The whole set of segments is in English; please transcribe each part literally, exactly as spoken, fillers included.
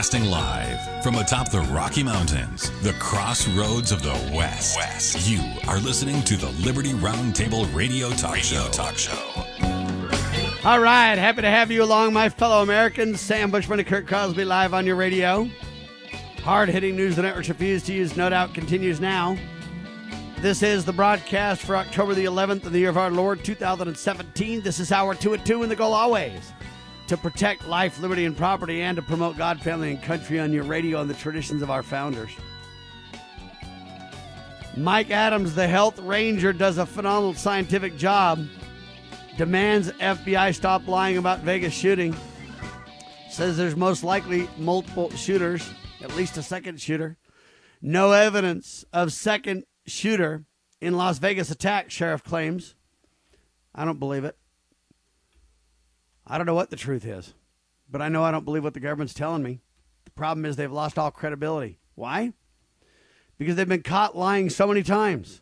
Broadcasting live from atop the Rocky Mountains, the crossroads of the West. West. You are listening to the Liberty Roundtable Radio Talk Radio Show. Talk Show. All right, happy to have you along, my fellow Americans. Sam Bushman and Kurt Crosby live on your radio. Hard-hitting news the networks refuse to use, no doubt, continues now. This is the broadcast for October the eleventh of the year of our Lord, two thousand seventeen. This is hour two at two, and the goal always to protect life, liberty, and property, and to promote God, family, and country on your radio and the traditions of our founders. Mike Adams, the health ranger, does a phenomenal scientific job. Demands F B I stop lying about Vegas shooting. Says there's most likely multiple shooters, at least a second shooter. No evidence of second shooter in Las Vegas attack, sheriff claims. I don't believe it. I don't know what the truth is, but I know I don't believe what the government's telling me. The problem is they've lost all credibility. Why? Because they've been caught lying so many times.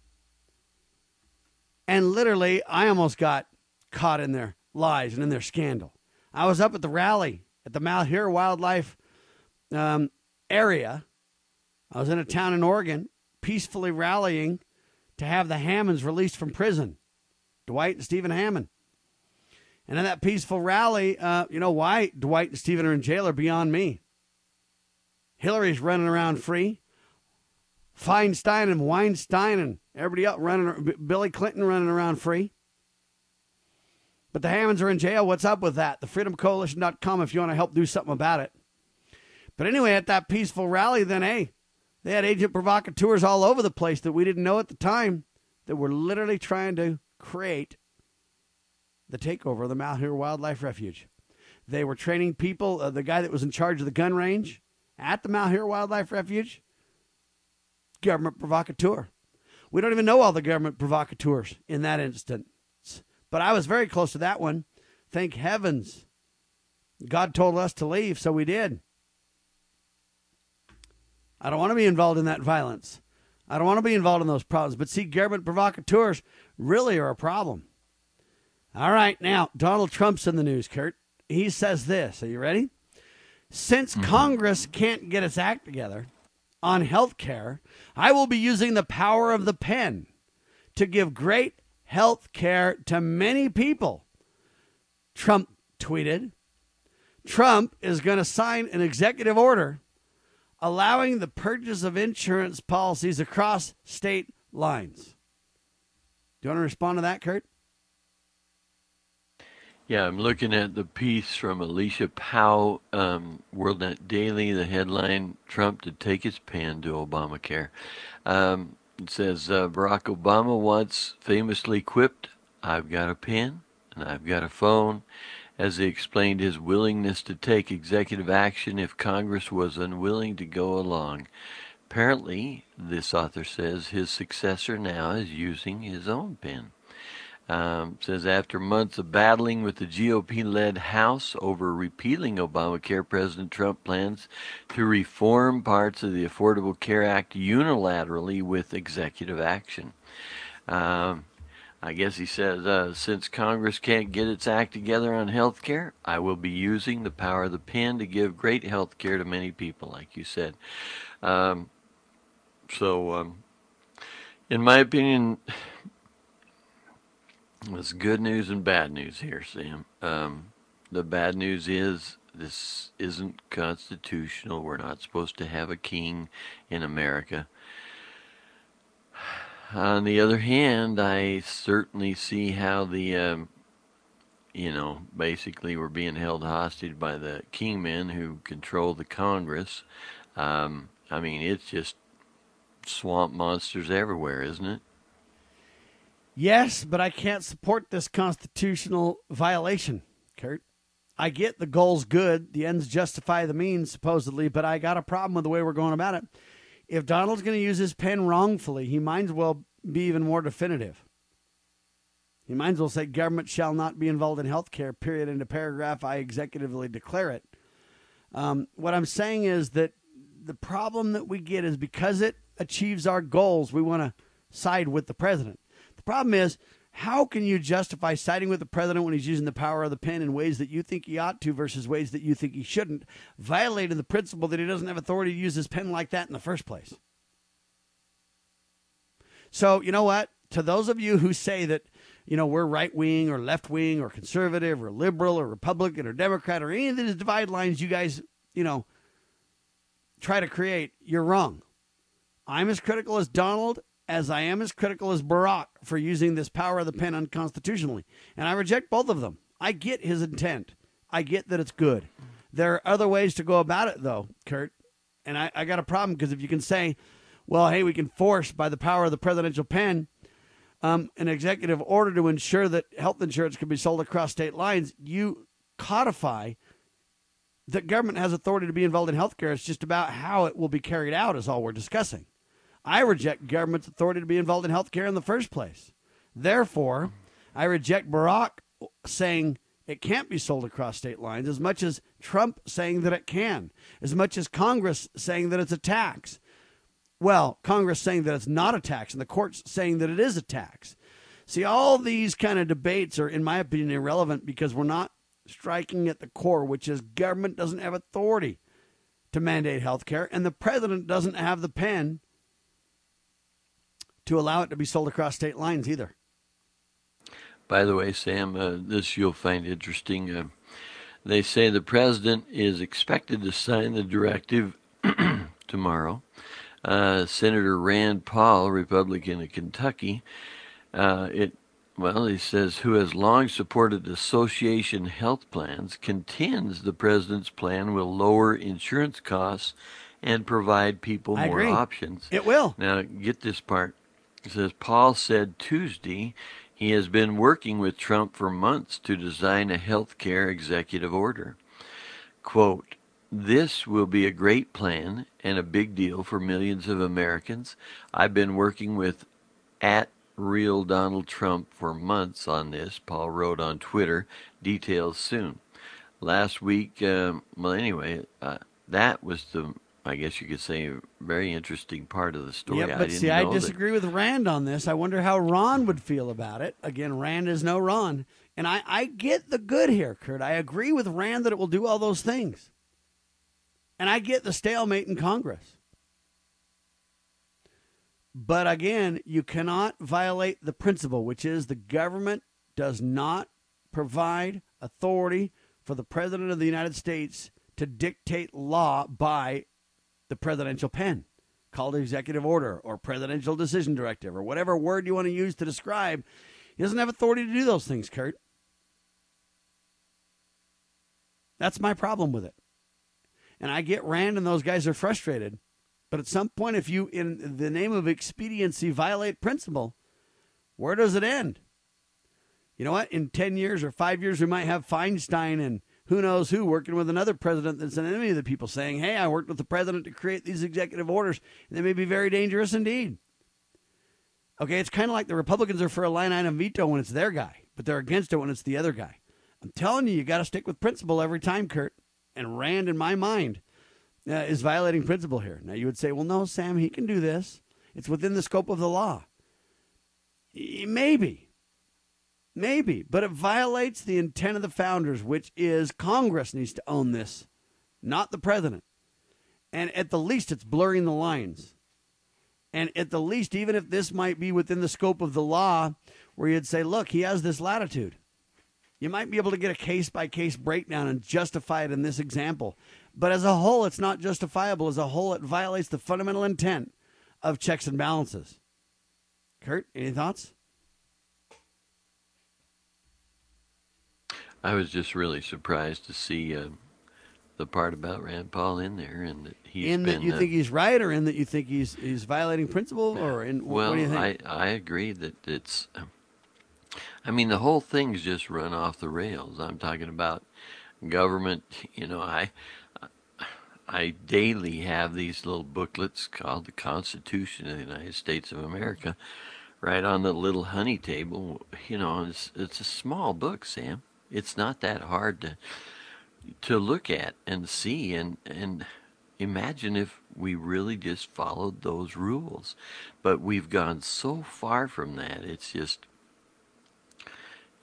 And literally, I almost got caught in their lies and in their scandal. I was up at the rally at the Malheur Wildlife um, area. I was in a town in Oregon, peacefully rallying to have the Hammonds released from prison. Dwight and Stephen Hammond. And in that peaceful rally, uh, you know why Dwight and Stephen are in jail are beyond me. Hillary's running around free. Feinstein and Weinstein and everybody else running, Billy Clinton running around free. But the Hammonds are in jail. What's up with that? the freedom coalition dot com if you want to help do something about it. But anyway, at that peaceful rally, then, hey, they had agent provocateurs all over the place that we didn't know at the time that were literally trying to create the takeover of the Malheur Wildlife Refuge. They were training people. Uh, the guy that was in charge of the gun range at the Malheur Wildlife Refuge, government provocateur. We don't even know all the government provocateurs in that instance. But I was very close to that one. Thank heavens. God told us to leave, so we did. I don't want to be involved in that violence. I don't want to be involved in those problems. But see, government provocateurs really are a problem. All right, now, Donald Trump's in the news, Kurt. He says this. Are you ready? Since mm-hmm. Congress can't get its act together on health care, I will be using the power of the pen to give great health care to many people. Trump tweeted. Trump is going to sign an executive order allowing the purchase of insurance policies across state lines. Do you want to respond to that, Kurt? Yeah, I'm looking at the piece from Alicia Powell, um, WorldNet Daily, the headline, Trump to take his pen to Obamacare. Um, it says, uh, Barack Obama once famously quipped, I've got a pen and I've got a phone, as he explained his willingness to take executive action if Congress was unwilling to go along. Apparently, this author says, his successor now is using his own pen. Um, says after months of battling with the G O P-led House over repealing Obamacare, President Trump plans to reform parts of the Affordable Care Act unilaterally with executive action. Um, I guess he says, uh, since Congress can't get its act together on health care, I will be using the power of the pen to give great health care to many people, like you said. Um, so, um, in my opinion, there's good news and bad news here, Sam. Um, the bad news is this isn't constitutional. We're not supposed to have a king in America. On the other hand, I certainly see how the, um, you know, basically we're being held hostage by the kingmen who control the Congress. Um, I mean, it's just swamp monsters everywhere, isn't it? Yes, but I can't support this constitutional violation, Kurt. I get the goal's good, the ends justify the means, supposedly, but I got a problem with the way we're going about it. If Donald's going to use his pen wrongfully, he might as well be even more definitive. He might as well say government shall not be involved in health care, period, in a paragraph, I executively declare it. Um, what I'm saying is that the problem that we get is because it achieves our goals, we want to side with the president. The problem is How can you justify siding with the president when he's using the power of the pen in ways that you think he ought to versus ways that you think he shouldn't, violating the principle that he doesn't have authority to use his pen like that in the first place? So, you know what? To those of you who say that, you know, we're right-wing or left-wing or conservative or liberal or Republican or Democrat or any of these divide lines you guys, you know, try to create, you're wrong. I'm as critical as Donald as I am as critical as Barack for using this power of the pen unconstitutionally. And I reject both of them. I get his intent. I get that it's good. There are other ways to go about it, though, Kurt. And I, I got a problem because if you can say, well, hey, we can force by the power of the presidential pen um, an executive order to ensure that health insurance can be sold across state lines, you codify that government has authority to be involved in health care. It's just about how it will be carried out is all we're discussing. I reject government's authority to be involved in health care in the first place. Therefore, I reject Barack saying it can't be sold across state lines as much as Trump saying that it can, as much as Congress saying that it's a tax. Well, Congress saying that it's not a tax and the courts saying that it is a tax. See, all these kind of debates are, in my opinion, irrelevant because we're not striking at the core, which is government doesn't have authority to mandate health care, and the president doesn't have the pen to allow it to be sold across state lines either. By the way, Sam, uh, this you'll find interesting. Uh, they say the president is expected to sign the directive tomorrow. Uh, Senator Rand Paul, Republican of Kentucky, uh, it well, he says, who has long supported association health plans, contends the president's plan will lower insurance costs and provide people I more agree. options. It will. Now, get this part. It says, Paul said Tuesday he has been working with Trump for months to design a health care executive order. Quote, this will be a great plan and a big deal for millions of Americans. I've been working with at real Donald Trump for months on this, Paul wrote on Twitter. Details soon. Last week, um, well, anyway, uh, that was the, I guess you could say, a very interesting part of the story. Yeah, I but didn't see, I know disagree with Rand on this. I wonder how Ron would feel about it. Again, Rand is no Ron. And I, I get the good here, Kurt. I agree with Rand that it will do all those things. And I get the stalemate in Congress. But again, you cannot violate the principle, which is the government does not provide authority for the President of the United States to dictate law by the presidential pen, called executive order or presidential decision directive or whatever word you want to use to describe. He doesn't have authority to do those things, Kurt. That's my problem with it. And I get Rand and those guys are frustrated. But at some point, if you, in the name of expediency, violate principle, where does it end? You know what? In ten years or five years, we might have Feinstein and who knows who working with another president that's an enemy of the people saying, hey, I worked with the president to create these executive orders. And they may be very dangerous indeed. Okay, it's kind of like the Republicans are for a line item veto when it's their guy, but they're against it when it's the other guy. I'm telling you, you got to stick with principle every time, Kurt. And Rand, in my mind, uh, is violating principle here. Now, you would say, well, no, Sam, he can do this. It's within the scope of the law. Maybe. Maybe. But it violates the intent of the founders, which is Congress needs to own this, not the president. And at the least, it's blurring the lines. And at the least, even if this might be within the scope of the law, where you'd say, look, he has this latitude. You might be able to get a case-by-case breakdown and justify it in this example. But as a whole, it's not justifiable. As a whole, it violates the fundamental intent of checks and balances. Kurt, any thoughts? I was just really surprised to see uh, the part about Rand Paul in there, and that he's in been. that you uh, think he's right, or in that you think he's he's violating principle, or in well, what do you think? I I agree that it's. I mean, the whole thing's just run off the rails. I'm talking about government. You know, I I daily have these little booklets called the Constitution of the United States of America, right on the little honey table. You know, it's it's a small book, Sam. It's not that hard to to look at and see, and and imagine if we really just followed those rules. But we've gone so far from that. It's just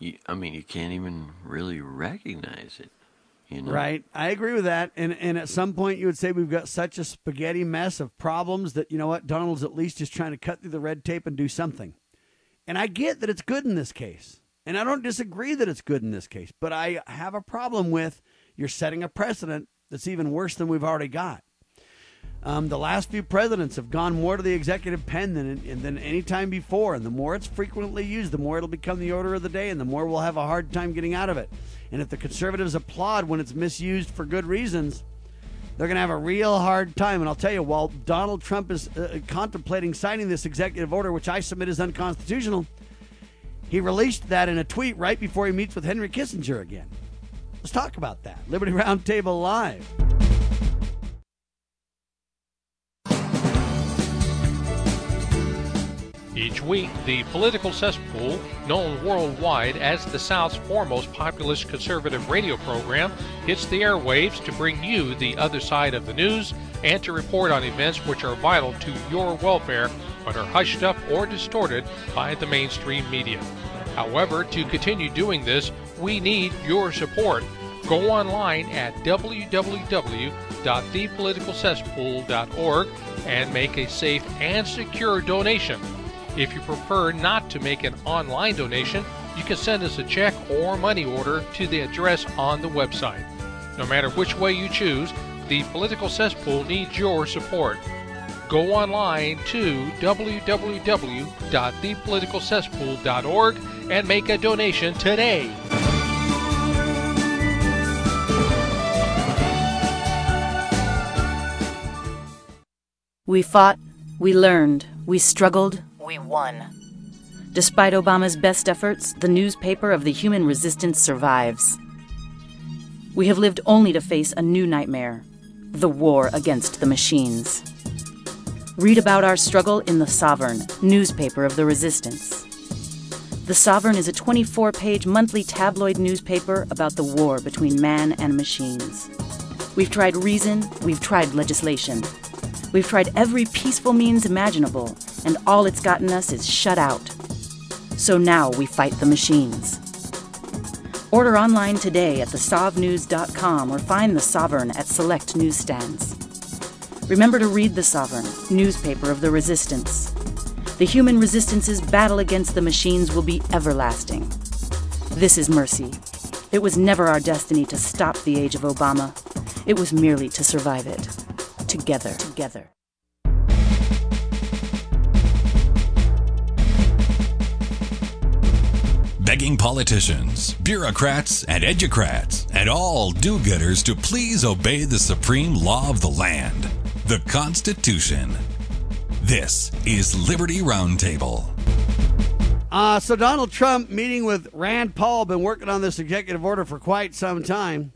you, I mean, you can't even really recognize it. You know? Right. I agree with that. And and at some point you would say we've got such a spaghetti mess of problems that, you know what, Donald's at least just trying to cut through the red tape and do something. And I get that it's good in this case. And I don't disagree that it's good in this case. But I have a problem with you're setting a precedent that's even worse than we've already got. Um, the last few presidents have gone more to the executive pen than, than any time before. And the more it's frequently used, the more it'll become the order of the day, and the more we'll have a hard time getting out of it. And if the conservatives applaud when it's misused for good reasons, they're going to have a real hard time. And I'll tell you, while Donald Trump is uh, contemplating signing this executive order, which I submit is unconstitutional, he released that in a tweet right before he meets with Henry Kissinger again. Let's talk about that. Liberty Roundtable Live. Each week, the political cesspool, known worldwide as the South's foremost populist conservative radio program, hits the airwaves to bring you the other side of the news and to report on events which are vital to your welfare but are hushed up or distorted by the mainstream media. However, to continue doing this, we need your support. Go online at w w w dot the political cesspool dot org and make a safe and secure donation. If you prefer not to make an online donation, you can send us a check or money order to the address on the website. No matter which way you choose, the Political Cesspool needs your support. Go online to w w w dot the political cesspool dot org and make a donation today. We fought, we learned, we struggled, we won. Despite Obama's best efforts, the newspaper of the human resistance survives. We have lived only to face a new nightmare, the war against the machines. Read about our struggle in The Sovereign, newspaper of the resistance. The Sovereign is a twenty-four page monthly tabloid newspaper about the war between man and machines. We've tried reason, we've tried legislation. We've tried every peaceful means imaginable, and all it's gotten us is shut out. So now we fight the machines. Order online today at the sov news dot com or find The Sovereign at select newsstands. Remember to read The Sovereign, newspaper of the resistance. The human resistance's battle against the machines will be everlasting. This is mercy. It was never our destiny to stop the age of Obama. It was merely to survive it. Together, together. Begging politicians, bureaucrats, and educrats, and all do-gooders to please obey the supreme law of the land, the Constitution. This is Liberty Roundtable. Uh, so Donald Trump meeting with Rand Paul, been working on this executive order for quite some time.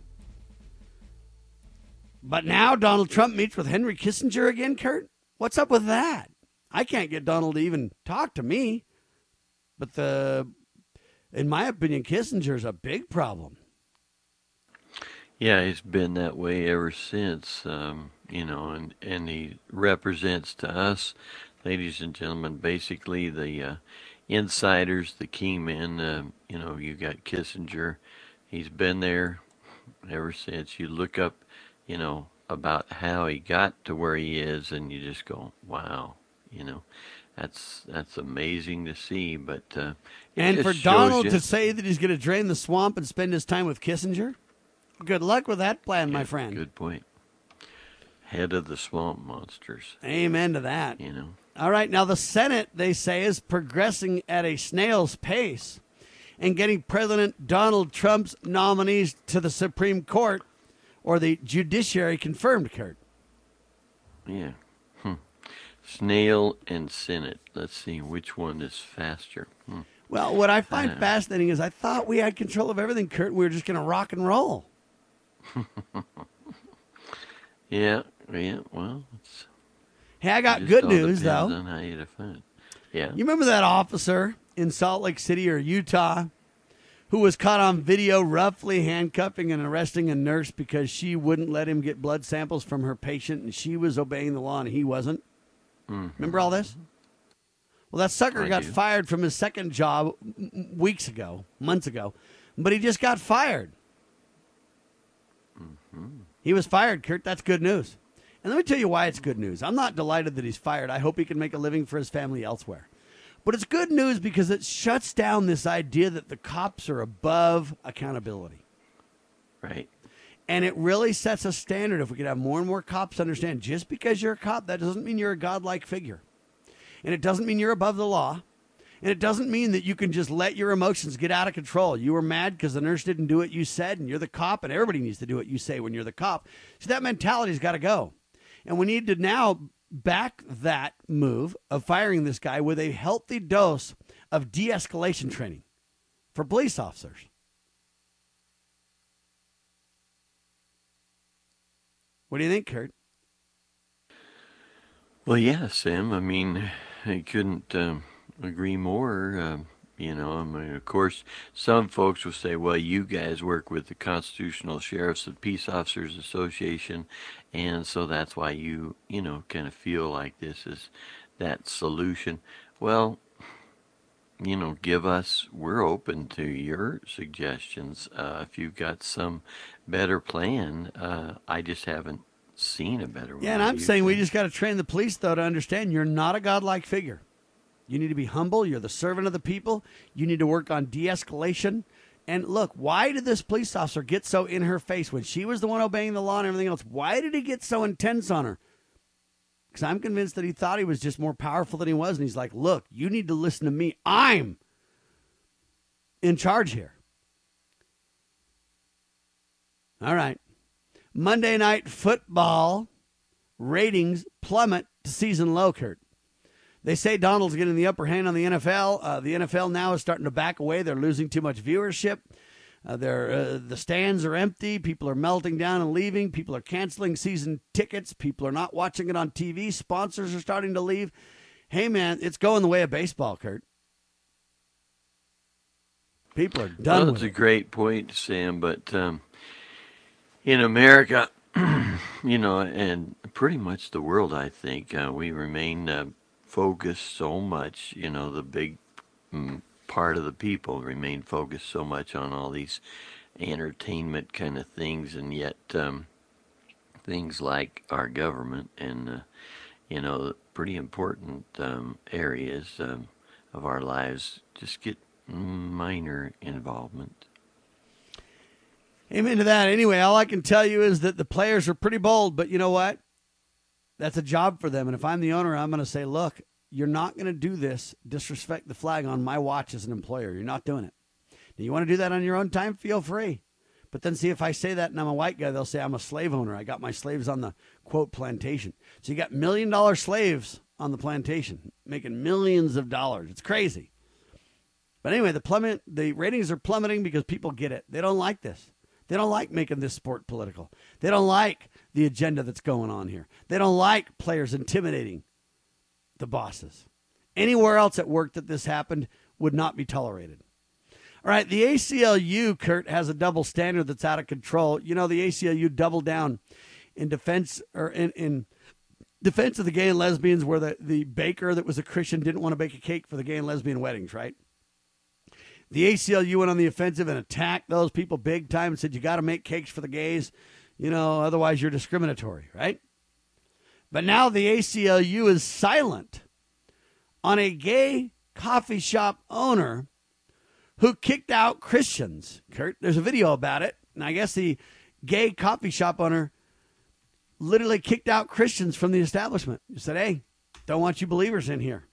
But now Donald Trump meets with Henry Kissinger again, Kurt? What's up with that? I can't get Donald to even talk to me. But the, in my opinion, Kissinger's a big problem. Yeah, he's been that way ever since, um, you know, and, and he represents to us, ladies and gentlemen, basically the uh, insiders, the key men. Uh, you know, you got Kissinger. He's been there ever since. You look up, you know, about how he got to where he is, and you just go, wow, you know, that's that's amazing to see. But uh, and for Donald you, to say that he's going to drain the swamp and spend his time with Kissinger, good luck with that plan, yeah, my friend. Good point. Head of the swamp monsters. Amen to that. You know. All right, now the Senate, they say, is progressing at a snail's pace and getting President Donald Trump's nominees to the Supreme Court or the judiciary confirmed, Kurt. Yeah. Hmm. Snail and Senate. Let's see which one is faster. Hmm. Well, what I find uh, fascinating is I thought we had control of everything, Kurt. We were just going to rock and roll. yeah, yeah, well, it's... Hey, I got good news, though. On how you define it. Yeah. You remember that officer in Salt Lake City or Utah who was caught on video roughly handcuffing and arresting a nurse because she wouldn't let him get blood samples from her patient, and she was obeying the law and he wasn't? Mm-hmm. Remember all this? Well, that sucker I got do. fired from his second job m- weeks ago, months ago, but he just got fired. Mm-hmm. He was fired, Kurt. That's good news. And let me tell you why it's good news. I'm not delighted that he's fired. I hope he can make a living for his family elsewhere. But it's good news because it shuts down this idea that the cops are above accountability. Right. And it really sets a standard. If we could have more and more cops understand, just because you're a cop, that doesn't mean you're a godlike figure. And it doesn't mean you're above the law. And it doesn't mean that you can just let your emotions get out of control. You were mad because the nurse didn't do what you said, and you're the cop, and everybody needs to do what you say when you're the cop. So that mentality's got to go. And we need to now back that move of firing this guy with a healthy dose of de-escalation training for police officers. What do you think, Kurt? Well, yeah, Sam. I mean, I couldn't um, agree more. Uh, you know, I mean, of course, some folks will say, well, you guys work with the Constitutional Sheriffs and Peace Officers Association, and so that's why you, you know, kind of feel like this is that solution. Well, you know, give us, we're open to your suggestions. Uh, if you've got some better plan, uh, I just haven't seen a better one. Yeah, and I'm You saying we can- just got to train the police, though, to understand you're not a godlike figure. You need to be humble. You're the servant of the people. You need to work on de-escalation. And look, why did this police officer get so in her face when she was the one obeying the law and everything else? Why did he get so intense on her? Because I'm convinced that he thought he was just more powerful than he was. And he's like, look, you need to listen to me. I'm in charge here. All right. Monday Night Football ratings plummet to season low, Kurt. They say Donald's getting the upper hand on the N F L. Uh, the N F L now is starting to back away. They're losing too much viewership. Uh, they're, uh, the stands are empty. People are melting down and leaving. People are canceling season tickets. People are not watching it on T V. Sponsors are starting to leave. Hey, man, it's going the way of baseball, Kurt. People are done Well, with it's a it. great point, Sam, but um, in America, you know, and pretty much the world, I think, uh, we remain uh, focused so much, you know, the big mm, part of the people remain focused so much on all these entertainment kind of things, and yet um, things like our government and, uh, you know, pretty important um, areas um, of our lives just get minor involvement. Amen to that. Anyway, all I can tell you is that the players are pretty bold, but you know what? That's a job for them. And if I'm the owner, I'm going to say, look, you're not going to do this, disrespect the flag on my watch as an employer. You're not doing it. Now, you want to do that on your own time? Feel free. But then see, if I say that and I'm a white guy, they'll say I'm a slave owner. I got my slaves on the, quote, plantation. So you got million dollar slaves on the plantation making millions of dollars. It's crazy. But anyway, the plummet, the ratings are plummeting because people get it. They don't like this. They don't like making this sport political. They don't like the agenda that's going on here. They don't like players intimidating the bosses. Anywhere else at work that this happened would not be tolerated. All right, the A C L U, Kurt, has a double standard that's out of control. You know, the A C L U doubled down in defense or in, in defense of the gay and lesbians, where the, the baker that was a Christian didn't want to bake a cake for the gay and lesbian weddings, right? The A C L U went on the offensive and attacked those people big time and said, you got to make cakes for the gays, you know, otherwise you're discriminatory, right? But now the A C L U is silent on a gay coffee shop owner who kicked out Christians. Kurt, there's a video about it. And I guess the gay coffee shop owner literally kicked out Christians from the establishment. He said, hey, don't want you believers in here.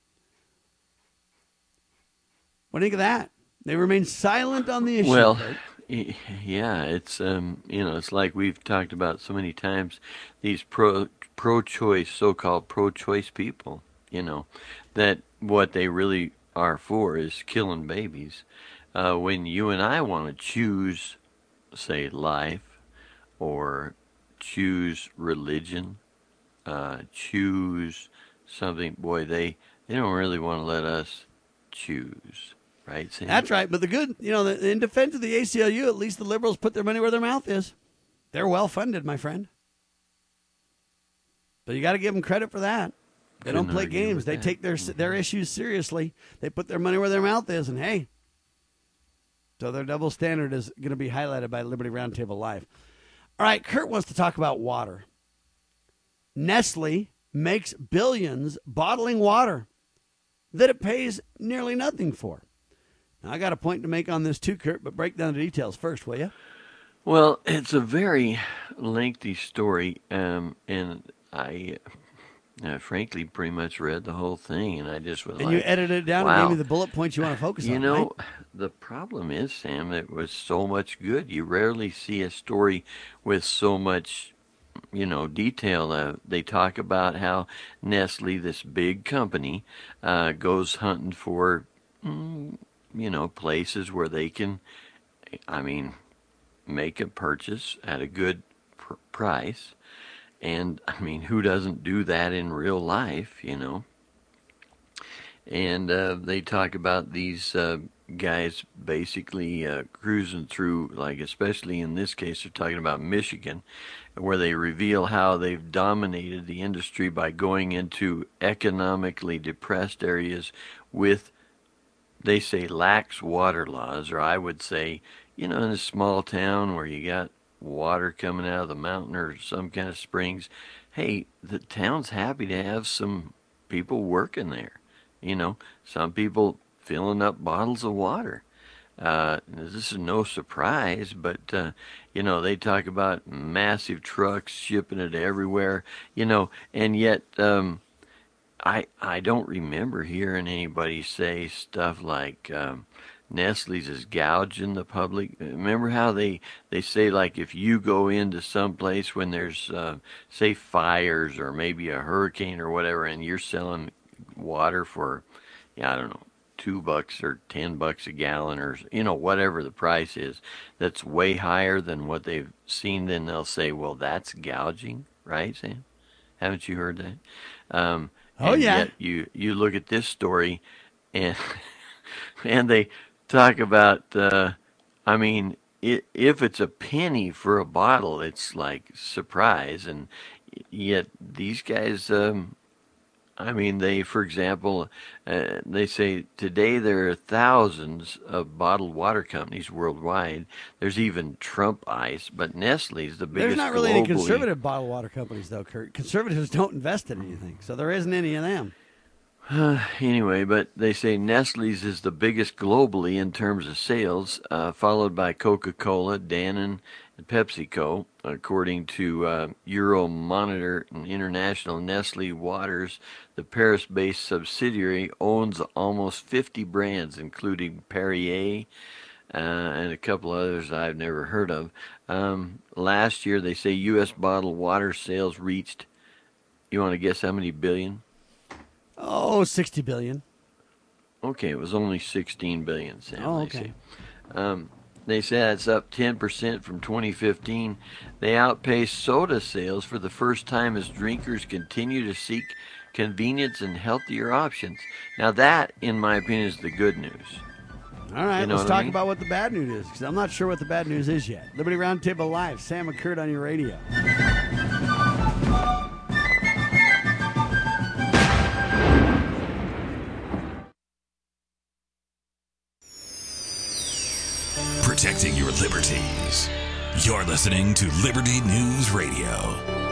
What do you think of that? They remain silent on the issue. Well, Kurt. y- yeah, it's um, you know, it's like we've talked about so many times. These pro pro-choice, so-called pro-choice people, you know, that what they really are for is killing babies. Uh, when you and I want to choose, say, life, or choose religion, uh, choose something, boy, they they don't really want to let us choose. Right, Sam? That's right. But the good, you know, the, in defense of the A C L U, at least the liberals put their money where their mouth is. They're well funded, my friend. But you got to give them credit for that. They don't play argue games. with They that. take their their issues seriously. They put their money where their mouth is, and hey, so their double standard is going to be highlighted by Liberty Roundtable Live. All right, Kurt wants to talk about water. Nestle makes billions bottling water that it pays nearly nothing for. Now, I got a point to make on this too, Kurt, but break down the details first, will you? Well, it's a very lengthy story, um, and I, uh, frankly, pretty much read the whole thing, and I just was And like, you edited it down wow. and gave me the bullet points you want to focus You on, know, right? the problem is, Sam, it was so much good. You rarely see a story with so much, you know, detail. Uh, they talk about how Nestle, this big company, uh, goes hunting for, mm, you know, places where they can, I mean, make a purchase at a good pr- price. And, I mean, who doesn't do that in real life, you know? And uh, they talk about these uh, guys basically uh, cruising through, like especially in this case, they're talking about Michigan, where they reveal how they've dominated the industry by going into economically depressed areas with, they say, lax water laws, or I would say, you know, in a small town where you got water coming out of the mountain or some kind of springs, hey, the town's happy to have some people working there. You know, some people filling up bottles of water. Uh, this is no surprise, but, uh, you know, they talk about massive trucks shipping it everywhere, you know, and yet um, I I don't remember hearing anybody say stuff like um, Nestle's is gouging the public. Remember how they, they say, like, if you go into some place when there's, uh, say, fires or maybe a hurricane or whatever, and you're selling water for, yeah, I don't know, two bucks or ten bucks a gallon or, you know, whatever the price is, that's way higher than what they've seen, then they'll say, well, that's gouging, right, Sam? Haven't you heard that? Um, Oh, and yeah. Yet you, you look at this story, and and they talk about, uh, I mean, it, if it's a penny for a bottle, it's like surprise, and yet these guys, um, I mean, they, for example, uh, they say today there are thousands of bottled water companies worldwide. There's even Trump Ice, but Nestle's the biggest There's not really globally. any conservative bottled water companies, though, Kurt. Conservatives don't invest in anything, so there isn't any of them. Anyway, but they say Nestle's is the biggest globally in terms of sales, uh, followed by Coca-Cola, Danone, and PepsiCo. According to uh, Euromonitor and International, Nestle Waters, the Paris-based subsidiary, owns almost fifty brands, including Perrier uh, and a couple others I've never heard of. Um, last year, they say U S bottled water sales reached, you want to guess how many billion? Oh, sixty billion. Okay, it was only sixteen billion, Sam. Oh, they okay. say. Um, they said it's up ten percent from twenty fifteen. They outpaced soda sales for the first time as drinkers continue to seek convenience and healthier options. Now that, in my opinion, is the good news. All right, You know let's what I talk mean? about what the bad news is, because I'm not sure what the bad news is yet. Liberty Roundtable Live, Sam and Kurt on your radio. Protecting your liberties. You're listening to Liberty News Radio.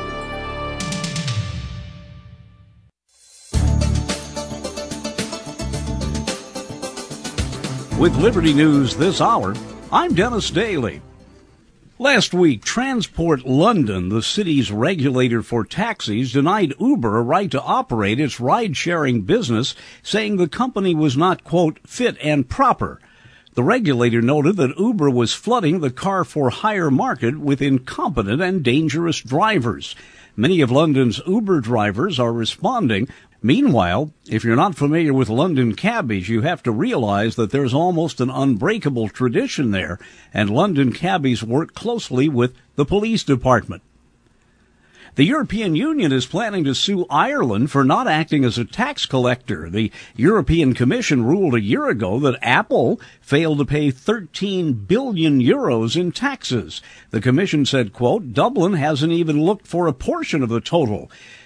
With Liberty News this hour, I'm Dennis Daly. Last week, Transport London, the city's regulator for taxis, denied Uber a right to operate its ride-sharing business, saying the company was not, quote, fit and proper. The regulator noted that Uber was flooding the car-for-hire market with incompetent and dangerous drivers. Many of London's Uber drivers are responding. Meanwhile, if you're not familiar with London cabbies, you have to realize that there's almost an unbreakable tradition there, and London cabbies work closely with the police department. The European Union is planning to sue Ireland for not acting as a tax collector. The European Commission ruled a year ago that Apple failed to pay thirteen billion euros in taxes. The Commission said, quote, Dublin hasn't even looked for a portion of the total.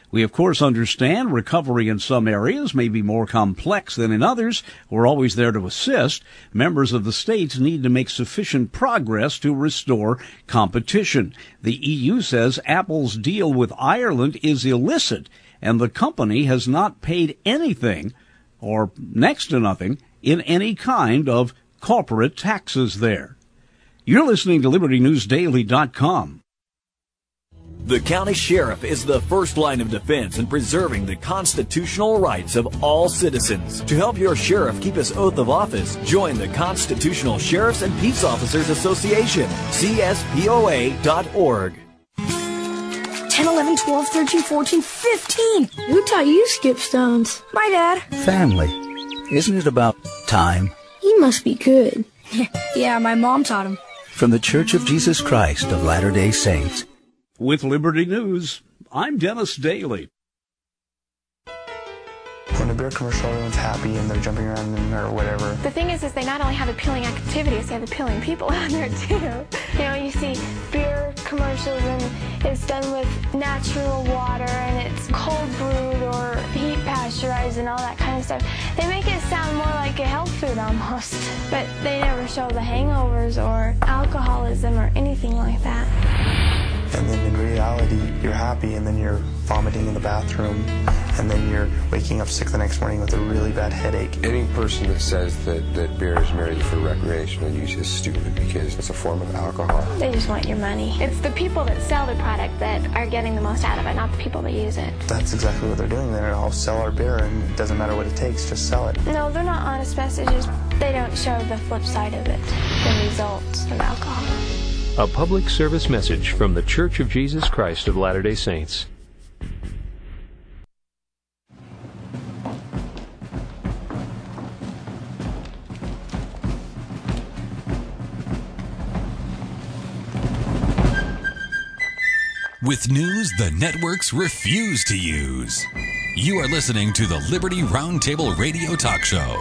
We, of course, understand recovery in some areas may be more complex than in others. We're always there to assist. Members of the states need to make sufficient progress to restore competition. The E U says Apple's deal with Ireland is illicit, and the company has not paid anything, or next to nothing, in any kind of corporate taxes there. You're listening to Liberty News Daily dot com. The county sheriff is the first line of defense in preserving the constitutional rights of all citizens. To help your sheriff keep his oath of office, join the Constitutional Sheriffs and Peace Officers Association, C S P O A dot org. ten, eleven, twelve, thirteen, fourteen, fifteen. Who taught you skip stones? My dad. Family. Isn't it about time? He must be good. Yeah, my mom taught him. From the Church of Jesus Christ of Latter-day Saints. With Liberty News, I'm Dennis Daly. When a beer commercial, everyone's happy and they're jumping around in or whatever. The thing is, is they not only have appealing activities, they have appealing people on there too. You know, you see beer commercials and it's done with natural water and it's cold brewed or heat pasteurized and all that kind of stuff. They make it sound more like a health food almost, but they never show the hangovers or alcoholism or anything like that. And then in reality, you're happy and then you're vomiting in the bathroom and then you're waking up sick the next morning with a really bad headache. Any person that says that, that beer is merely for recreational use is stupid because it's a form of alcohol. They just want your money. It's the people that sell the product that are getting the most out of it, not the people that use it. That's exactly what they're doing. They're all sell our beer and it doesn't matter what it takes, just sell it. No, they're not honest messages. They don't show the flip side of it, the results of alcohol. A public service message from the Church of Jesus Christ of Latter-day Saints. With news the networks refuse to use. You are listening to the Liberty Roundtable Radio Talk Show.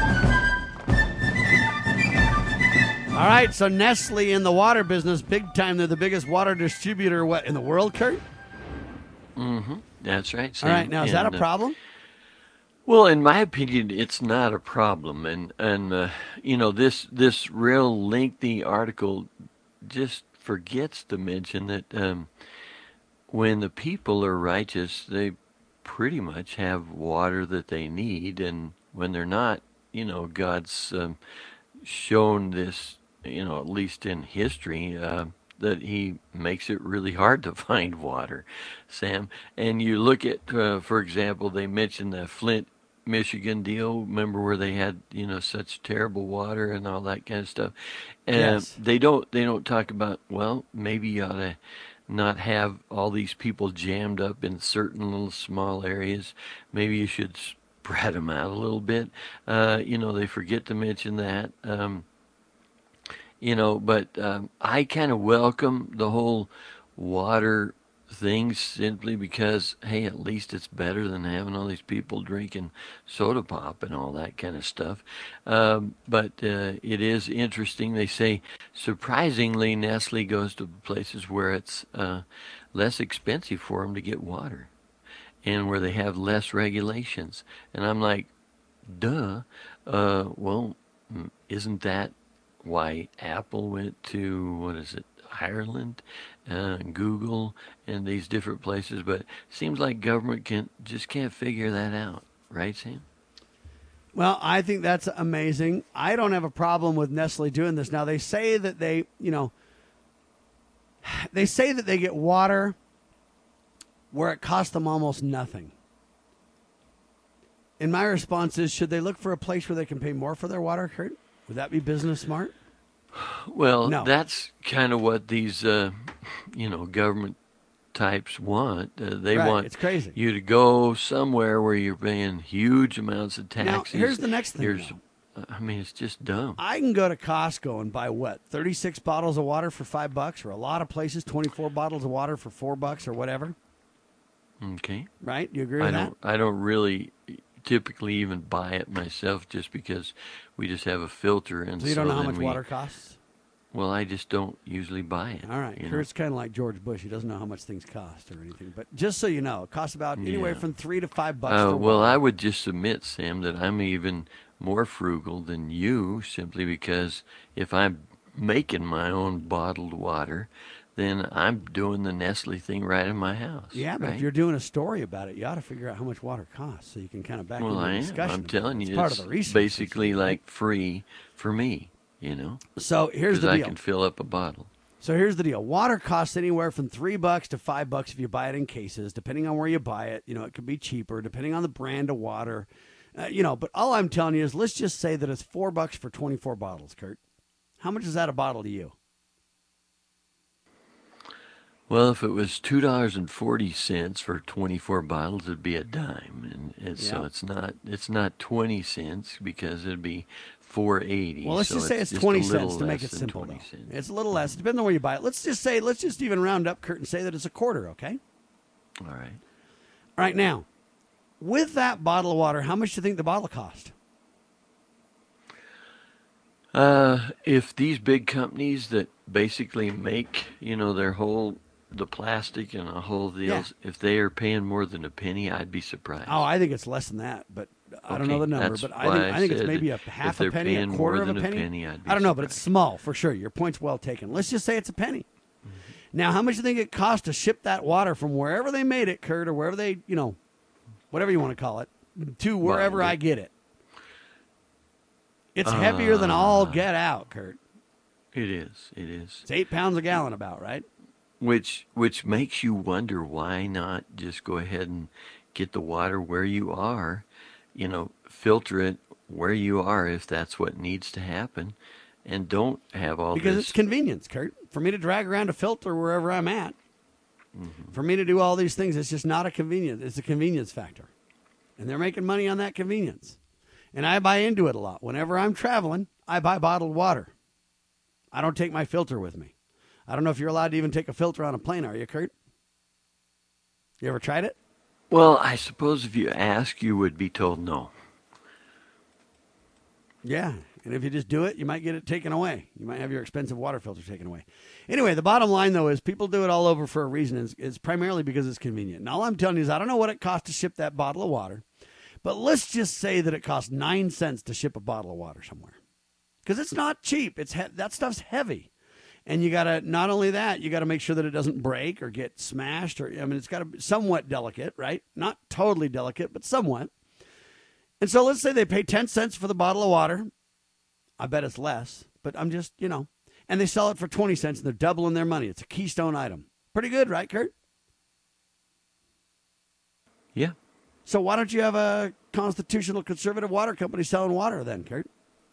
All right, so Nestle in the water business, big time. They're the biggest water distributor what in the world, Kurt? Mm-hmm. That's right, Sam. All right, now is that a And, uh, problem? Well, in my opinion, it's not a problem, and and uh, you know this this real lengthy article just forgets to mention that um, when the people are righteous, they pretty much have water that they need, and when they're not, you know, God's um, shown this, you know, at least in history, uh, that he makes it really hard to find water, Sam. And you look at, uh, for example, they mentioned the Flint, Michigan deal. Remember where they had, you know, such terrible water and all that kind of stuff. And Yes. they don't they don't talk about, well, maybe you ought to not have all these people jammed up in certain little small areas. Maybe you should spread them out a little bit. Uh, you know, they forget to mention that. Um, you know, but um, I kind of welcome the whole water thing simply because, hey, at least it's better than having all these people drinking soda pop and all that kind of stuff. Um, but uh, it is interesting. They say, surprisingly, Nestle goes to places where it's uh, less expensive for them to get water and where they have less regulations. And I'm like, duh. Uh, well, mm, isn't that why Apple went to, what is it, Ireland, uh, Google, and these different places? But it seems like government can just can't figure that out, right, Sam? Well, I think that's amazing. I don't have a problem with Nestle doing this. Now, they say that they, you know, they say that they get water where it costs them almost nothing. And my response is, should they look for a place where they can pay more for their water, Kurt? Would that be business smart? Well, No. that's kind of what these, uh, you know, government types want. Uh, they Right, want it's crazy. you to go somewhere where you're paying huge amounts of Now, taxes. here's the next thing, Here's, I mean, it's just dumb. I can go to Costco and buy what, thirty-six bottles of water for five bucks, or a lot of places, twenty-four bottles of water for four bucks, or whatever. Okay. Right? You agree with I that? don't. I don't really typically even buy it myself, just because we just have a filter, and So you don't know how then much we, water costs? Well, I just don't usually buy it. All right. Kurt's kind of like George Bush. He doesn't know how much things cost or anything. But just so you know, it costs about Yeah. anywhere from three to five bucks Uh, for well, water. I would just submit, Sam, that I'm even more frugal than you, simply because if I'm making my own bottled water, then I'm doing the Nestle thing right in my house. Yeah, but right? if you're doing a story about it, you ought to figure out how much water costs so you can kind of back well, into I the am. discussion. I'm about telling it. It's you, part it's of the research. basically like free for me, you know. So here's the 'Cause deal. I can fill up a bottle. So here's the deal. Water costs anywhere from three bucks to five bucks if you buy it in cases, depending on where you buy it. You know, it could be cheaper depending on the brand of water. Uh, you know, but all I'm telling you is let's just say that it's four bucks for twenty-four bottles, Kurt. How much is that a bottle to you? Well, if it was two dollars and forty cents for twenty-four bottles, it'd be a dime, and it's, so Yeah. it's not it's not twenty cents because it'd be four eighty. Well, let's so just say it's just twenty a little cents to make less it than simple, twenty though. cents. It's a little less. Depending on where you buy it. Let's just say, let's just even round up, Kurt, and say that it's a quarter, okay? All right. All right, now, with that bottle of water, how much do you think the bottle cost? Uh, if these big companies that basically make, you know, their whole the plastic and the whole deals, if they are paying more than a penny, I'd be surprised. Oh, I think it's less than that, but I don't know the Okay, number. that's But I why think I I think it's said maybe a that half if they're a penny, a paying quarter more of a than a penny. penny, I'd be I don't know, but it's small for sure. Your point's well taken. Let's just say it's a penny. Mm-hmm. Now, how much do you think it costs to ship that water from wherever they made it, Kurt, or wherever they, you know, whatever you want to call it, to wherever Well, I get it? It's heavier than all get out, Kurt. It is. It is. It's eight pounds a gallon, about right. Which which makes you wonder why not just go ahead and get the water where you are, you know, filter it where you are if that's what needs to happen, and don't have all Because this. it's convenience, Kurt. For me to drag around a filter wherever I'm at, Mm-hmm. for me to do all these things, it's just not a convenience. It's a convenience factor. And they're making money on that convenience. And I buy into it a lot. Whenever I'm traveling, I buy bottled water. I don't take my filter with me. I don't know if you're allowed to even take a filter on a plane, are you, Kurt? You ever tried it? Well, I suppose if you ask, you would be told no. Yeah, and if you just do it, you might get it taken away. You might have your expensive water filter taken away. Anyway, the bottom line, though, is people do it all over for a reason. It's, it's primarily because it's convenient. And all I'm telling you is I don't know what it costs to ship that bottle of water, but let's just say that it costs nine cents to ship a bottle of water somewhere. Because it's not cheap. It's he- that stuff's heavy. And you got to, not only that, you got to make sure that it doesn't break or get smashed. Or I mean, it's got to be somewhat delicate, right? Not totally delicate, but somewhat. And so let's say they pay ten cents for the bottle of water. I bet it's less, but I'm just, you know. And they sell it for twenty cents, and they're doubling their money. It's a keystone item. Pretty good, right, Kurt? Yeah. So why don't you have a constitutional conservative water company selling water then, Kurt?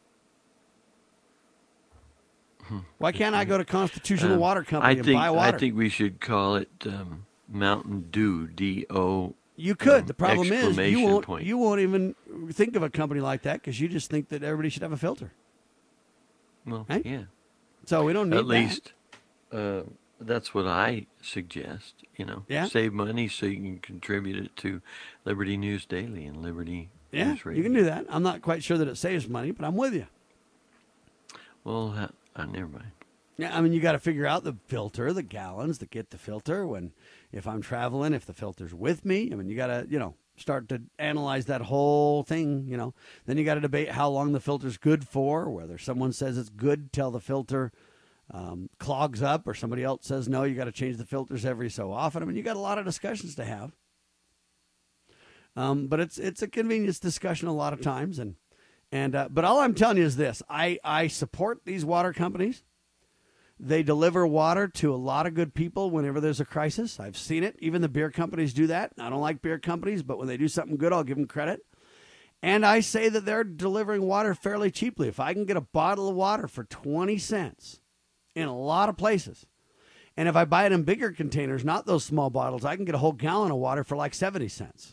Why can't I go to Constitutional Um, Water Company I and think, buy water? I think we should call it um, Mountain Dew, D O. You could. um, The problem is you exclamation won't. point. You won't even think of a company like that because you just think that everybody should have a filter. Well, Right? yeah. So we don't need At that. least uh, that's what I suggest. You know, Yeah. save money so you can contribute it to Liberty News Daily and Liberty Yeah, News Radio. you can do that. I'm not quite sure that it saves money, but I'm with you. Well, uh, uh, never mind. Yeah, I mean, you got to figure out the filter, the gallons that get the filter. When, if I'm traveling, if the filter's with me, I mean, you got to, you know, start to analyze that whole thing. You know, then you got to debate how long the filter's good for. Whether someone says it's good till the filter um, clogs up, or somebody else says no, you got to change the filters every so often. I mean, you got a lot of discussions to have. Um, but it's it's a convenience discussion a lot of times, and and uh, but all I'm telling you is this: I I support these water companies. They deliver water to a lot of good people whenever there's a crisis. I've seen it. Even the beer companies do that. I don't like beer companies, but when they do something good, I'll give them credit. And I say that they're delivering water fairly cheaply. If I can get a bottle of water for twenty cents in a lot of places, and if I buy it in bigger containers, not those small bottles, I can get a whole gallon of water for like seventy cents.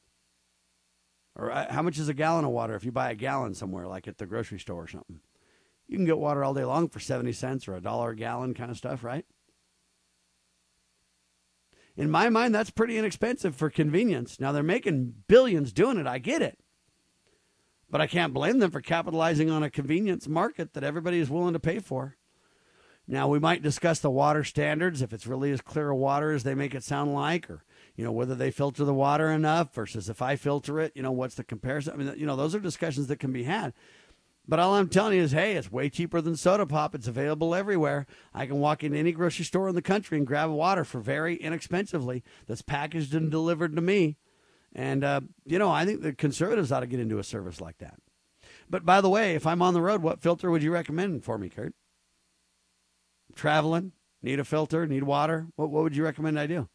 Or uh, how much is a gallon of water if you buy a gallon somewhere, like at the grocery store or something? You can get water all day long for seventy cents or a dollar a gallon kind of stuff, right? In my mind, that's pretty inexpensive for convenience. Now, they're making billions doing it. I get it. But I can't blame them for capitalizing on a convenience market that everybody is willing to pay for. Now, we might discuss the water standards, if it's really as clear a water as they make it sound like, or, you know, whether they filter the water enough versus if I filter it, you know, what's the comparison? I mean, you know, those are discussions that can be had. But all I'm telling you is, hey, it's way cheaper than soda pop. It's available everywhere. I can walk into any grocery store in the country and grab water for very inexpensively that's packaged and delivered to me. And, uh, you know, I think the conservatives ought to get into a service like that. But by the way, if I'm on the road, what filter would you recommend for me, Kurt? Traveling, need a filter, need water. What, what would you recommend I do?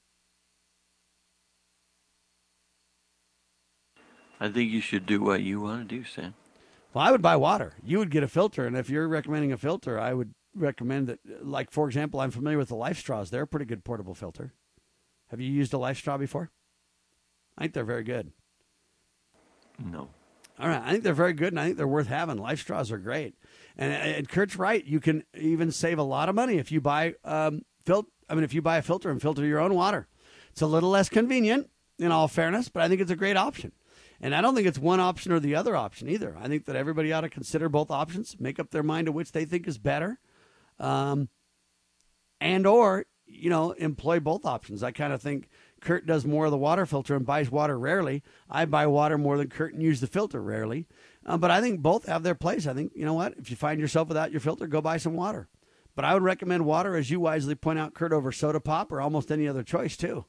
I think you should do what you want to do, Sam. Well, I would buy water. You would get a filter. And if you're recommending a filter, I would recommend that, like, for example, I'm familiar with the Life Straws. They're a pretty good portable filter. Have you used a Life Straw before? I think they're very good. No. All right. I think they're very good, and I think they're worth having. Life Straws are great. And, and Kurt's right. You can even save a lot of money if you buy um, fil- I mean, if you buy a filter and filter your own water. It's a little less convenient, in all fairness, but I think it's a great option. And I don't think it's one option or the other option either. I think that everybody ought to consider both options, make up their mind to which they think is better, um, and or, you know, employ both options. I kind of think Kurt does more of the water filter and buys water rarely. I buy water more than Kurt and use the filter rarely. Um, but I think both have their place. I think, you know what, if you find yourself without your filter, go buy some water. But I would recommend water, as you wisely point out, Kurt, over soda pop or almost any other choice, too.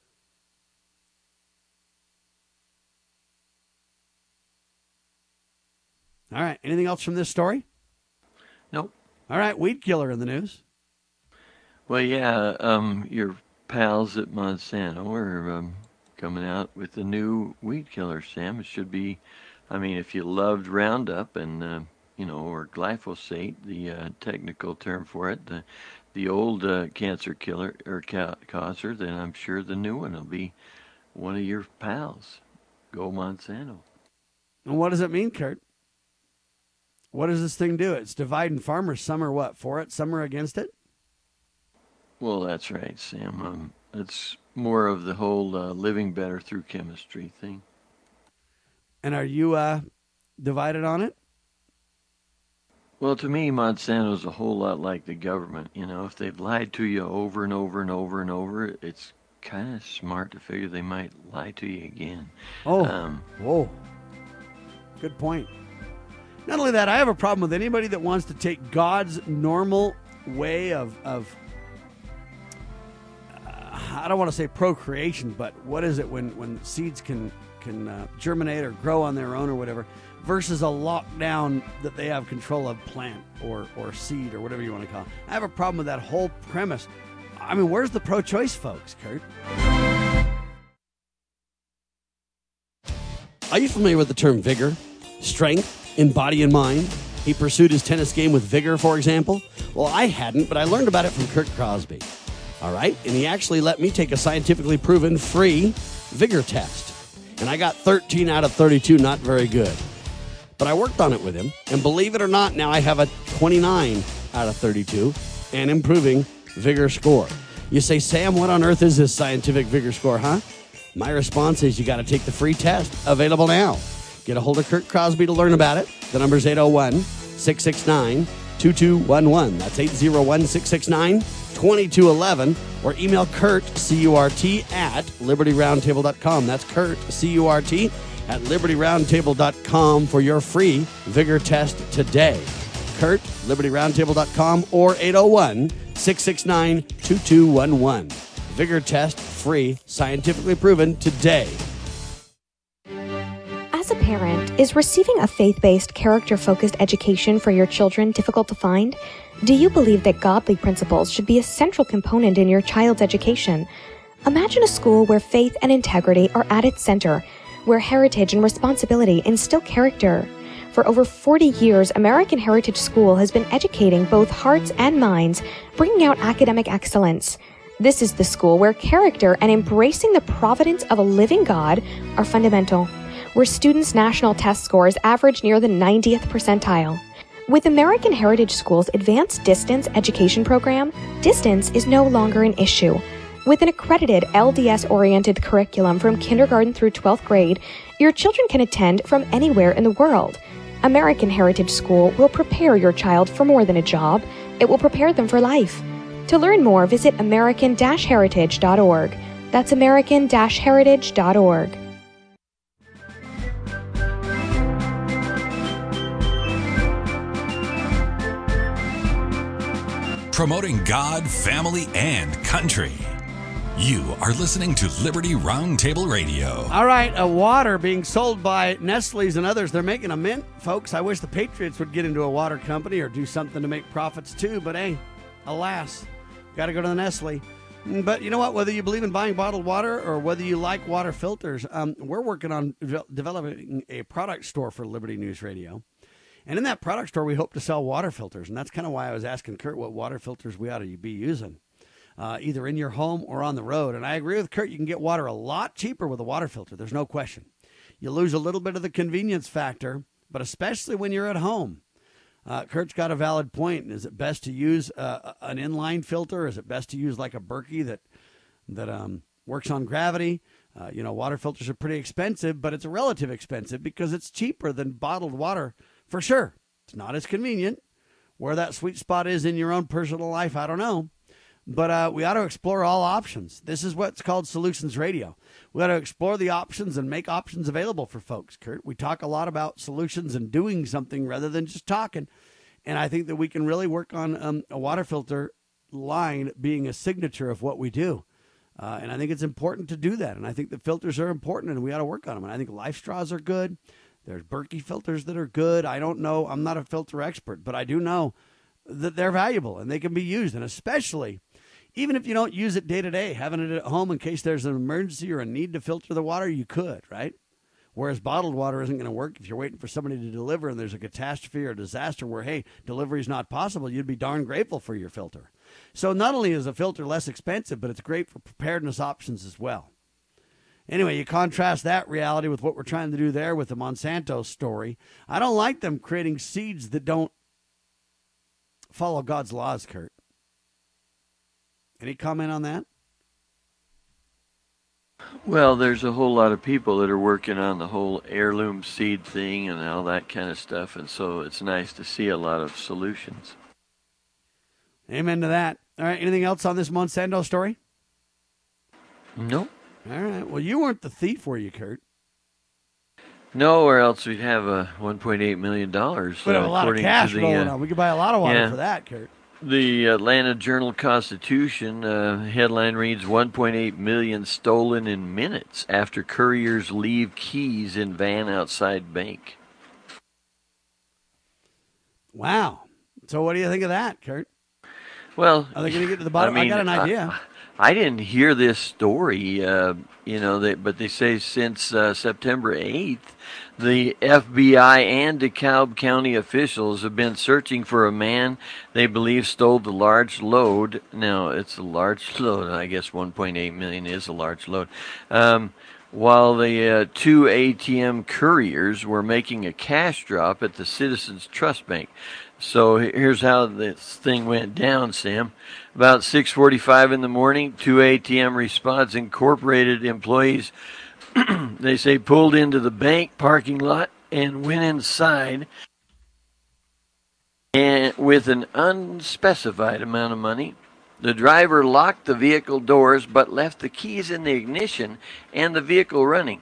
All right. Anything else from this story? Nope. All right. Weed killer in the news. Well, yeah, um, your pals at Monsanto are um, coming out with the new weed killer, Sam. It should be, I mean, if you loved Roundup and, uh, you know, or glyphosate, the uh, technical term for it, the the old uh, cancer killer or ca- causer, then I'm sure the new one will be one of your pals. Go Monsanto. And what does it mean, Kurt? What does this thing do? It's dividing farmers. Some are what, for it? Some are against it? Well, that's right, Sam. Um, it's more of the whole uh, living better through chemistry thing. And are you uh, divided on it? Well, to me, Monsanto's a whole lot like the government. You know, if they've lied to you over and over and over and over, it's kind of smart to figure they might lie to you again. Oh, um, whoa. Good point. Not only that, I have a problem with anybody that wants to take God's normal way of, of uh, I don't want to say procreation, but what is it when, when seeds can, can uh, germinate or grow on their own or whatever, versus a lockdown that they have control of plant or, or seed or whatever you want to call it. I have a problem with that whole premise. I mean, where's the pro-choice folks, Kurt? Are you familiar with the term vigor, strength, in body and mind? He pursued his tennis game with vigor, for example. Well, I hadn't, but I learned about it from Kurt Crosby. All right? And he actually let me take a scientifically proven free vigor test. And I got thirteen out of thirty-two, not very good. But I worked on it with him. And believe it or not, now I have a twenty-nine out of thirty-two and improving vigor score. You say, Sam, what on earth is this scientific vigor score, huh? My response is you got to take the free test, available now. Get a hold of Kurt Crosby to learn about it. The number's eight oh one, six six nine, two two one one. That's eight oh one, six six nine, two two one one. Or email Kurt, C U R T, at liberty roundtable dot com. That's Kurt, C U R T, at liberty roundtable dot com for your free vigor test today. Kurt, liberty roundtable dot com, or eight oh one, six six nine, two two one one. Vigor test, free, scientifically proven today. As a parent, is receiving a faith-based, character-focused education for your children difficult to find? Do you believe that godly principles should be a central component in your child's education? Imagine a school where faith and integrity are at its center, where heritage and responsibility instill character. For over forty years, American Heritage School has been educating both hearts and minds, bringing out academic excellence. This is the school where character and embracing the providence of a living God are fundamental, where students' national test scores average near the ninetieth percentile. With American Heritage School's Advanced Distance Education Program, distance is no longer an issue. With an accredited L D S-oriented curriculum from kindergarten through twelfth grade, your children can attend from anywhere in the world. American Heritage School will prepare your child for more than a job. It will prepare them for life. To learn more, visit American Heritage dot org. That's American Heritage dot org. Promoting God, family, and country. You are listening to Liberty Roundtable Radio. All right, a water being sold by Nestle's and others. They're making a mint, folks. I wish the Patriots would get into a water company or do something to make profits too, but hey, alas, got to go to the Nestle. But you know what? Whether you believe in buying bottled water or whether you like water filters, um, we're working on de- developing a product store for Liberty News Radio. And in that product store, we hope to sell water filters. And that's kind of why I was asking Kurt what water filters we ought to be using, uh, either in your home or on the road. And I agree with Kurt. You can get water a lot cheaper with a water filter. There's no question. You lose a little bit of the convenience factor, but especially when you're at home. Uh, Kurt's got a valid point. Is it best to use uh, an inline filter? Is it best to use like a Berkey that that um, works on gravity? Uh, you know, water filters are pretty expensive, but it's a relative expensive because it's cheaper than bottled water. For sure. It's not as convenient. Where that sweet spot is in your own personal life, I don't know. But uh, we ought to explore all options. This is what's called Solutions Radio. We ought to explore the options and make options available for folks, Kurt. We talk a lot about solutions and doing something rather than just talking. And I think that we can really work on um, a water filter line being a signature of what we do. Uh, and I think it's important to do that. And I think the filters are important and we ought to work on them. And I think Life Straws are good. There's Berkey filters that are good. I don't know. I'm not a filter expert, but I do know that they're valuable and they can be used. And especially, even if you don't use it day to day, having it at home in case there's an emergency or a need to filter the water, you could, right? Whereas bottled water isn't going to work if you're waiting for somebody to deliver and there's a catastrophe or a disaster where, hey, delivery is not possible. You'd be darn grateful for your filter. So not only is a filter less expensive, but it's great for preparedness options as well. Anyway, you contrast that reality with what we're trying to do there with the Monsanto story. I don't like them creating seeds that don't follow God's laws, Kurt. Any comment on that? Well, there's a whole lot of people that are working on the whole heirloom seed thing and all that kind of stuff, and so it's nice to see a lot of solutions. Amen to that. All right, anything else on this Monsanto story? Nope. All right. Well, you weren't the thief, were you, Kurt? No, or else we'd have a one point eight million dollars. We'd have uh, a lot of cash the, rolling uh, on. We could buy a lot of water yeah, for that, Kurt. The Atlanta Journal-Constitution uh, headline reads, one point eight million dollars stolen in minutes after couriers leave keys in van outside bank. Wow. So what do you think of that, Kurt? Well, are they going to get to the bottom? I, mean, I got an idea. I, I didn't hear this story, uh, you know, they, but they say since uh, September eighth, the F B I and DeKalb County officials have been searching for a man they believe stole the large load. Now, it's a large load. I guess one point eight million dollars is a large load. Um, while the uh, two A T M couriers were making a cash drop at the Citizens Trust Bank. So here's how this thing went down, Sam. About six forty-five in the morning, two A T M Response Incorporated employees, they say, pulled into the bank parking lot and went inside and with an unspecified amount of money. The driver locked the vehicle doors but left the keys in the ignition and the vehicle running.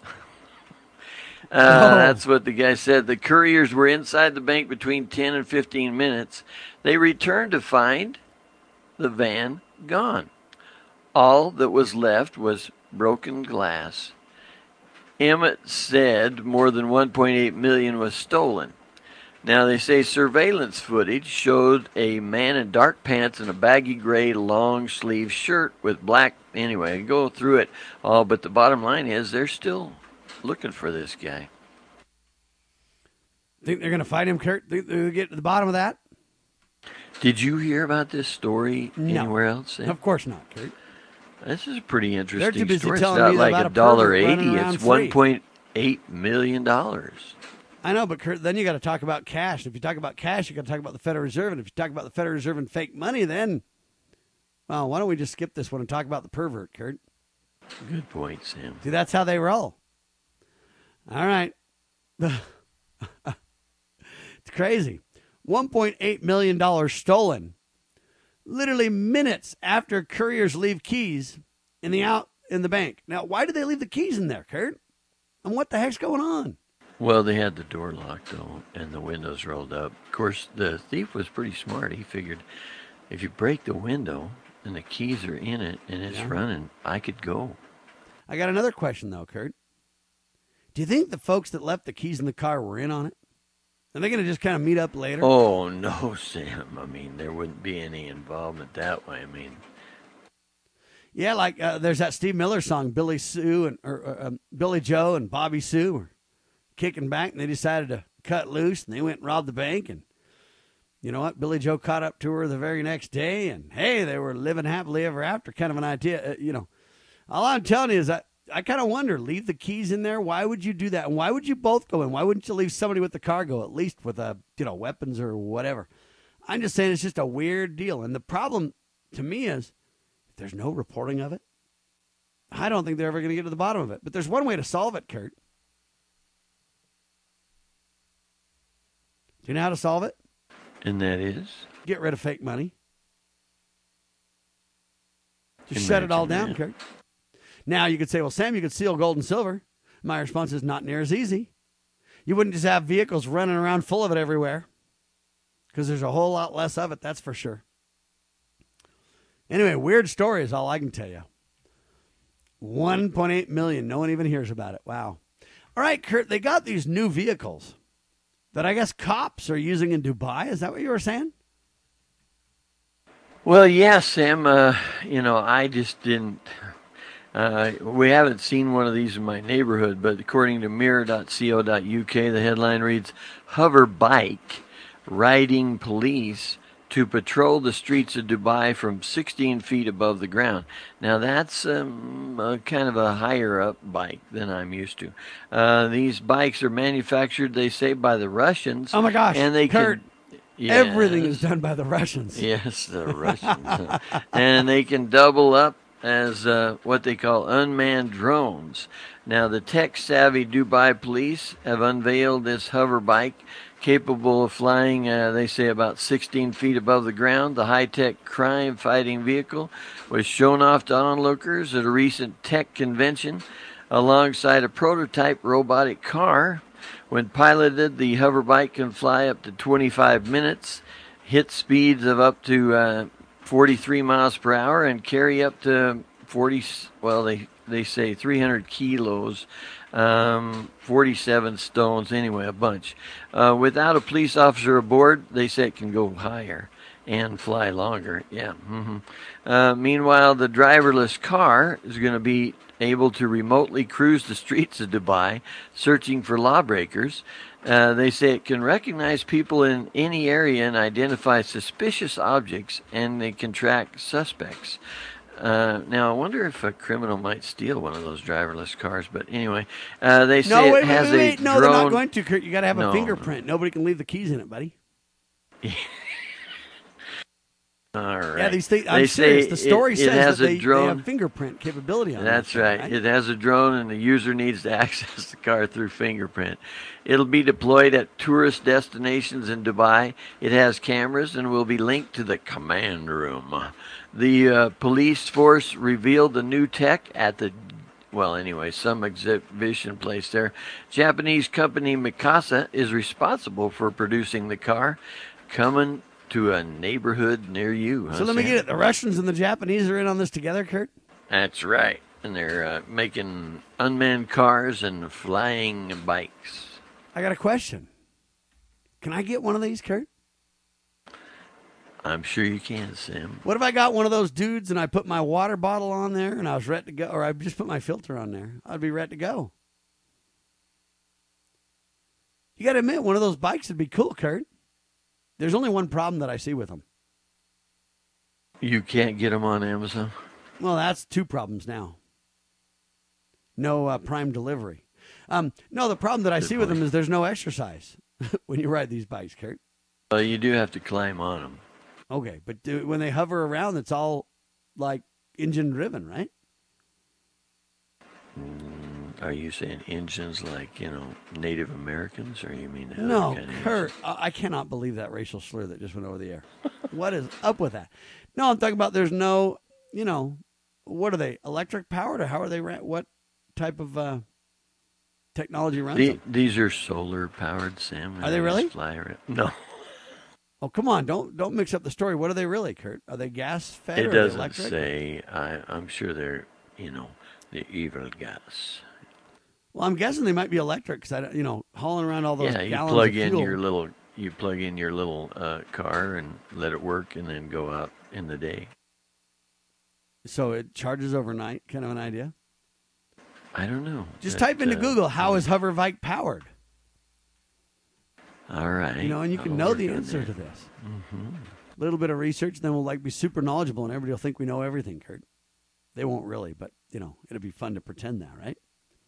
Uh, oh. That's what the guy said. The couriers were inside the bank between ten and fifteen minutes. They returned to find the van gone. All that was left was broken glass. Emmett said more than one point eight million dollars was stolen. Now, they say surveillance footage showed a man in dark pants and a baggy gray long-sleeve shirt with black... Anyway, go through it all, but the bottom line is they're still looking for this guy. Think they're going to find him, Kurt? Think they'll get to the bottom of that? Did you hear about this story no. anywhere else? Of course not, Kurt. This is a pretty interesting they're too busy story. Telling it's not me like about a dollar eighty. It's one point eight million dollars. I know, but Kurt, then you got to talk about cash. If you talk about cash, you got to talk about the Federal Reserve. And if you talk about the Federal Reserve and fake money, then, well, why don't we just skip this one and talk about the pervert, Kurt? Good point, Sam. See, that's how they roll. All right. It's crazy. one point eight million dollars stolen. Literally minutes after couriers leave keys in the out in the bank. Now, why did they leave the keys in there, Kurt? And what the heck's going on? Well, they had the door locked, though, and the windows rolled up. Of course, the thief was pretty smart. He figured if you break the window and the keys are in it and it's Yeah. running, I could go. I got another question, though, Kurt. Do you think the folks that left the keys in the car were in on it? Are they going to just kind of meet up later? Oh, no, Sam. I mean, there wouldn't be any involvement that way. I mean, Yeah, like uh, there's that Steve Miller song, Billy Sue and or, or um, Billy Joe and Bobby Sue were kicking back, and they decided to cut loose, and they went and robbed the bank. And you know what? Billy Joe caught up to her the very next day, and hey, they were living happily ever after. Kind of an idea, uh, you know. All I'm telling you is that I kind of wonder, leave the keys in there. Why would you do that? And why would you both go in? Why wouldn't you leave somebody with the cargo, at least with a you know weapons or whatever? I'm just saying it's just a weird deal. And the problem to me is, if there's no reporting of it, I don't think they're ever going to get to the bottom of it. But there's one way to solve it, Kurt. Do you know how to solve it? and that is? Get rid of fake money. Just shut it all down, that. Kurt. Now you could say, well, Sam, you could steal gold and silver. My response is not near as easy. You wouldn't just have vehicles running around full of it everywhere, because there's a whole lot less of it, that's for sure. Anyway, weird story is all I can tell you. one point eight million. No one even hears about it. Wow. All right, Kurt, they got these new vehicles that I guess cops are using in Dubai. Is that what you were saying? Well, yes, Sam. Uh, you know, I just didn't. Uh, we haven't seen one of these in my neighborhood, but according to mirror dot co dot uk, the headline reads, "Hover bike riding police to patrol the streets of Dubai from sixteen feet above the ground." Now, that's um, a kind of a higher-up bike than I'm used to. Uh, these bikes are manufactured, they say, by the Russians. Oh, my gosh, and they Kurt, can, yes, everything is done by the Russians. Yes, the Russians. And they can double up as uh, what they call unmanned drones. Now, the tech-savvy Dubai police have unveiled this hover bike capable of flying, uh, they say, about sixteen feet above the ground. The high-tech crime-fighting vehicle was shown off to onlookers at a recent tech convention alongside a prototype robotic car. When piloted, the hover bike can fly up to twenty-five minutes, hit speeds of up to uh, forty-three miles per hour, and carry up to forty, well, they, they say three hundred kilos, um, forty-seven stones, anyway, a bunch. Uh, without a police officer aboard, they say it can go higher and fly longer. Yeah. Mm-hmm. Uh, meanwhile, the driverless car is going to be able to remotely cruise the streets of Dubai, searching for lawbreakers. Uh, they say it can recognize people in any area and identify suspicious objects, and they can track suspects. Uh, now, I wonder if a criminal might steal one of those driverless cars. But anyway, uh, they say No, wait, it wait, has wait, wait. a No, drone. they're not going to, Kurt. You got to have No, a fingerprint. Nobody can leave the keys in it, buddy. All right. Yeah, these things. I'm They serious. say The story it, says it has that a they, they drone. have fingerprint capability on it. That's right. It has a drone, and the user needs to access the car through fingerprint. It'll be deployed at tourist destinations in Dubai. It has cameras and will be linked to the command room. The uh, police force revealed the new tech at the, well, anyway, some exhibition place there. Japanese company Mikasa is responsible for producing the car, coming to a neighborhood near you. Huh, So let me Sam? get it. The Russians and the Japanese are in on this together, Kurt? That's right. And they're uh, making unmanned cars and flying bikes. I got a question. Can I get one of these, Kurt? I'm sure you can, Sam. What if I got one of those dudes and I put my water bottle on there and I was ready to go, or I just put my filter on there? I'd be ready to go. You got to admit, one of those bikes would be cool, Kurt. There's only one problem that I see with them. You can't get them on Amazon? Well, that's two problems now. No uh, Prime delivery. Um, no, the problem that I Good see with point. them is there's no exercise when you ride these bikes, Kurt. Well, you do have to climb on them. Okay, but do, when they hover around, it's all like engine driven, right? are you saying Indians like, you know, Native Americans, or you mean... No, kind of Kurt, I I cannot believe that racial slur that just went over the air. What is up with that? No, I'm talking about there's no, you know, what are they, electric powered, or how are they, ran, what type of uh, technology runs the, them? These are solar powered, Sam. Are they really? Fly around. No. Oh, come on, don't don't mix up the story. What are they really, Kurt? Are they gas fed It or doesn't are they electric? say. I, I'm sure they're, you know, the evil gas. Well, I'm guessing they might be electric because I, don't- you know, hauling around all those Yeah, you gallons plug of in fuel. your little, you plug in your little uh, car and let it work, and then go out in the day. So it charges overnight, kind of an idea. I don't know. Just That, type into uh, Google, how is Hoverbike powered? All right. You know, and you can I'll know work the on answer that. to this. Mm-hmm. A little bit of research, then we'll like be super knowledgeable, and everybody will think we know everything, Kurt. They won't really, but, you know, it'll be fun to pretend that, right?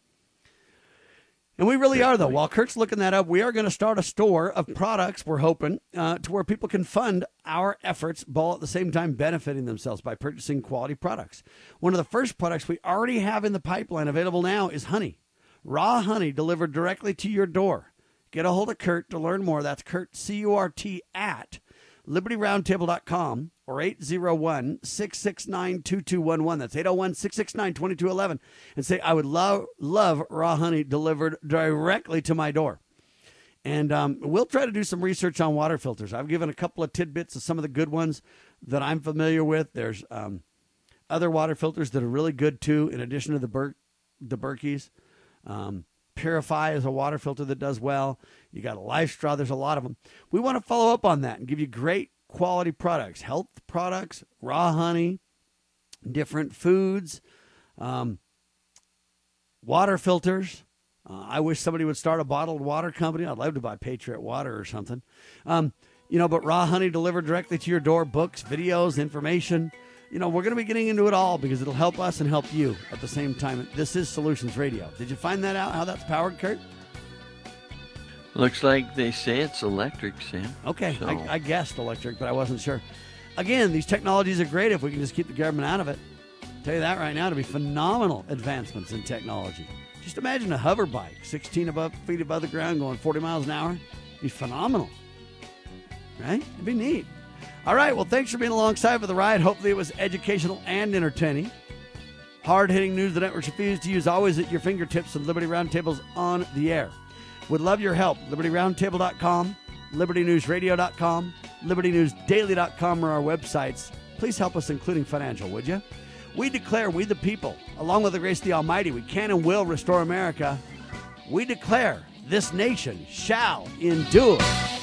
And we really are, though. While Kurt's looking that up, we are going to start a store of products, we're hoping, uh, to where people can fund our efforts, while at the same time benefiting themselves by purchasing quality products. One of the first products we already have in the pipeline available now is honey. Raw honey delivered directly to your door. Get a hold of Kurt to learn more. That's Kurt, C U R T, at liberty roundtable dot com or eight zero one, six six nine, two two one one. That's eight zero one, six six nine, two two one one. And say, I would love love raw honey delivered directly to my door. And um, we'll try to do some research on water filters. I've given a couple of tidbits of some of the good ones that I'm familiar with. There's um, other water filters that are really good, too, in addition to the, Ber- the Berkeys. Um, Purify is a water filter that does well. You got a Life Straw. There's a lot of them. We want to follow up on that and give you great quality products, health products, raw honey, different foods, um, water filters. Uh, I wish somebody would start a bottled water company. I'd love to buy Patriot Water or something. Um, you know, but raw honey delivered directly to your door, books, videos, information. You know, we're going to be getting into it all because it'll help us and help you at the same time. This is Solutions Radio. Did you find that out, how that's powered, Kurt? Looks like they say it's electric, Sam. Okay, So- I, I guessed electric, but I wasn't sure. Again, these technologies are great if we can just keep the government out of it. I'll tell you that right now, it'll be phenomenal advancements in technology. Just imagine a hover bike, sixteen above, feet above the ground, going forty miles an hour. It'd be phenomenal, right? It'd be neat. All right, well, thanks for being alongside for the ride. Hopefully it was educational and entertaining. Hard-hitting news the networks refuse to use, always at your fingertips, and Liberty Roundtable's on the air. Would love your help. liberty roundtable dot com, liberty news radio dot com, liberty news daily dot com are our websites. Please help us, including financial, would you? We declare, we the people, along with the grace of the Almighty, we can and will restore America. We declare this nation shall endure.